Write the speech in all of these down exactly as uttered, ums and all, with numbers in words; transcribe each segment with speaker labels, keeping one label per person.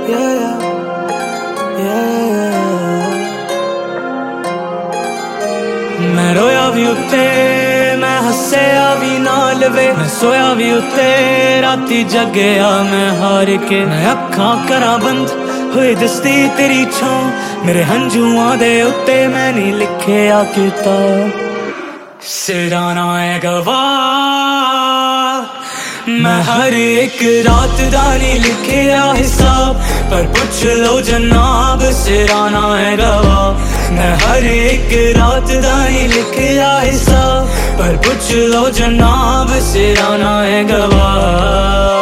Speaker 1: yeah, yeah. मैं रोया भी उत्ते मैं हस्सेया भी नाल वे, मैं सोया भी उत्ते राती जगया मैं हार के। मैं अखां करा बंद होए दसदी तेरी छां, मेरे हंजुआं दे उत्ते मैं नहीं लिखिया किताब। सिराना है गवाह मैं हर एक रात दा नहीं लिखिया हिसाब, पर पूछ लो जनाब सिराना है गवाह। मैं हर एक रात दा नहीं लिखिया हिसाब, पर पूछ लो जनाब सिराना है गवाह।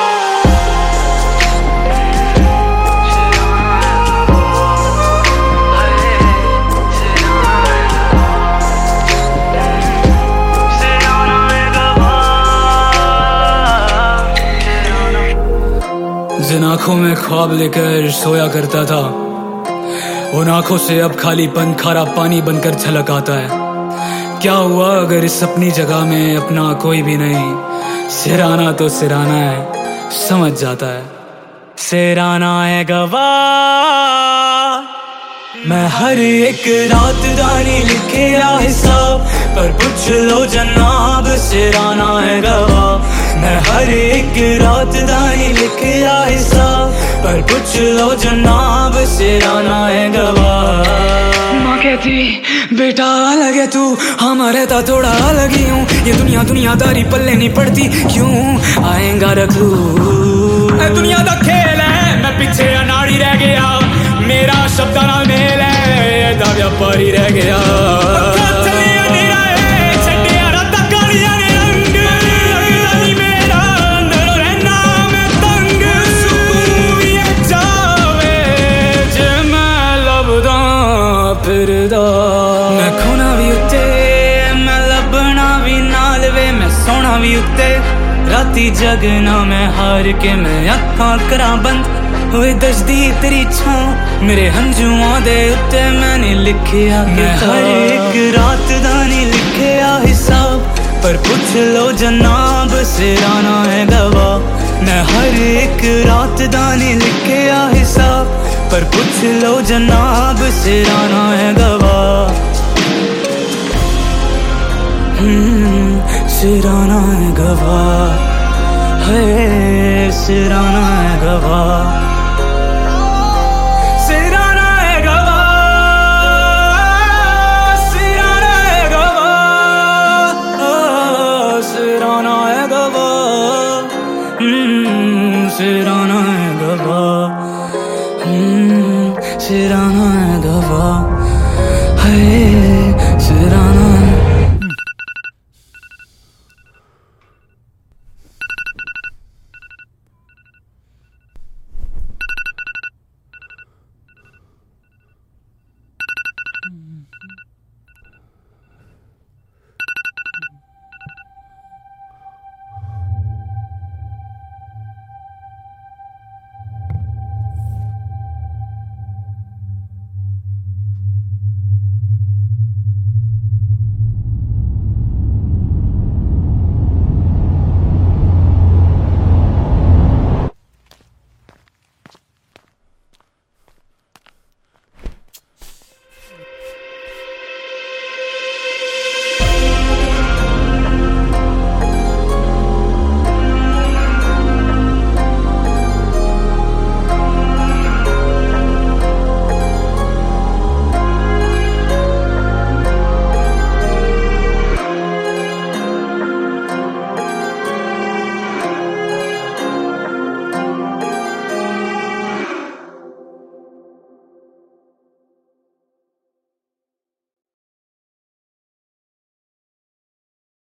Speaker 1: जिन आँखों में ख्वाब लेकर सोया करता था, उन आँखों से अब खालीपन खारा पानी बनकर झलक आता है। क्या हुआ अगर इस अपनी जगह में अपना कोई भी नहीं? सिराना तो सिराना है, समझ जाता है। सिराना है गवाह मैं हर एक रात दानी लिखिया हिसाब, पर पूछ लो जनाब सिराना है गवाह। मैं हर एक रात दानी लिखिया हिसाब, पर पूछ लो जनाब सिराना है गवाह। माँ कहती बेटा अलग है तू, हमारे ता थोड़ा अलग ही हूँ। ये दुनिया दुनियादारी पल्ले नहीं पड़ती, क्यों आएगा रखू। दुनिया का खेल है मैं पीछे अनाड़ी रह गया, मेरा शब्द ना मेल है दा व्यापारी रह गया। मैं खोना भी उत्ते मैं लभना भी नाल वे, मैं सोना भी उत्ते राती जगना मैं हार के। मैं अखां करा बंद होए दसदी तेरी छां, मेरे हंजुआं दे उत्ते मैंने लिखिया। मैं हर एक रात दा नहीं लिखिया हिसाब, पर पूछ लो जनाब सिराना है गवाह। मैं हर एक रात दा नहीं लिखिया हिसाब, पर पूछ लो जनाब सिराना है गवाह। हम्म सिराना है गवाह है, सिराना है गवाह। सिराना है गवाह, सिराना है गवाह।